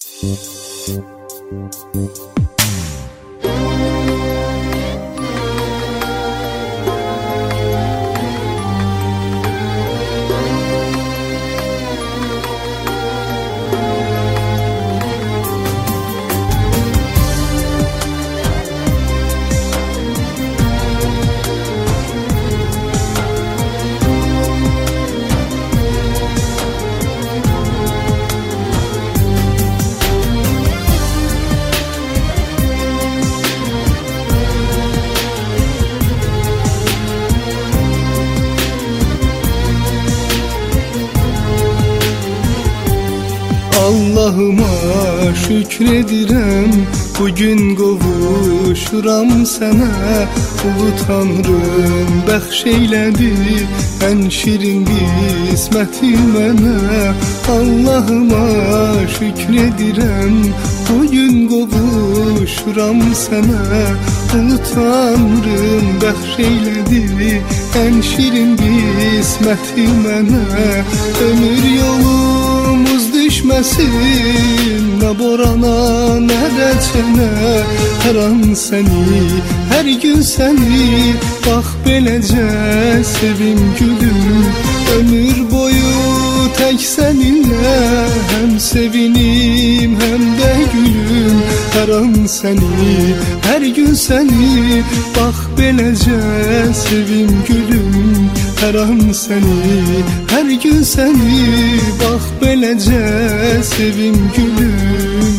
Allah'ıma şükredirəm, bugün qovuşuram sənə. Ulu Tanrım bəxş eylədi ən şirin qisməti mənə. Allah'ıma şükredirəm, bugün qovuşuram sənə. Ulu Tanrım bəxş eylədi ən şirin qisməti mənə. Ömür yolumuz düşməsin, nə borana, nə də çənə. Hər an səni, hər gün səni, bax beləcə sevim gülüm. Ömür boyu tək səninlə, həm sevinim, həm də gülüm. Hər an səni, hər gün səni, bax beləcə sevim gülüm. Hər an səni, hər gün səni, bax beləcə sevim gülüm.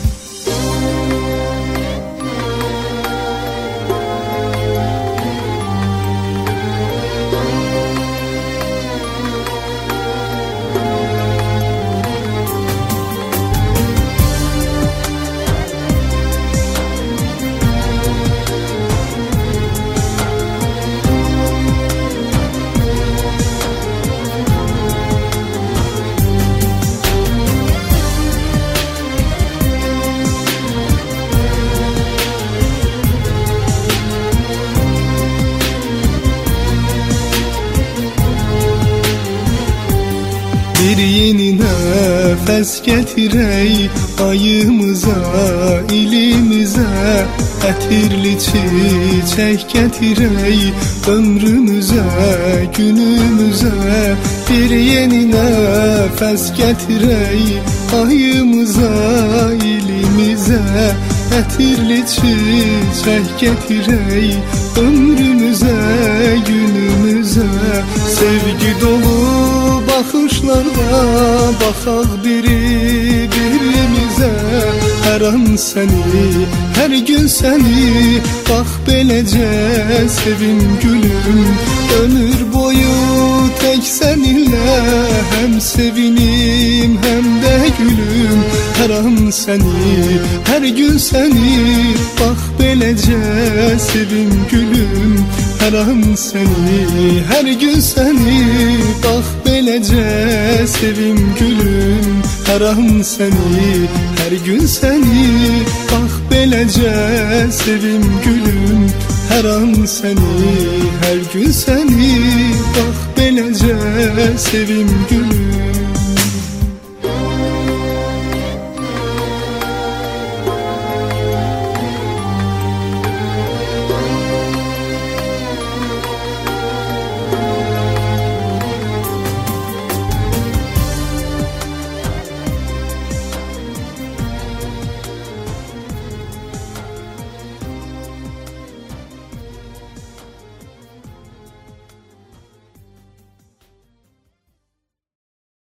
Bir yeni nəfəs gətirək ayımıza, ilimizə. Ətirli çiçək gətirək ömrümüzə, günümüzə. Bir yeni nəfəs gətirək ayımıza, ilimizə. Ətirli çiçək gətirək ömrümüzə, günümüzə. Sevgi dolu baxışlarla baxaq birimizə. Hər an səni, hər gün səni, bax beləcə sevim gülüm. Ömür boyu tək səninlə, həm sevinim, həm də gülüm. Hər an səni, hər gün səni, bax beləcə sevim gülüm. Hər an səni, hər gün səni, bax beləcə sevim gülüm. Hər an səni, hər gün səni, bax beləcə sevim gülüm. Hər an səni, hər gün səni, bax beləcə sevim gülüm.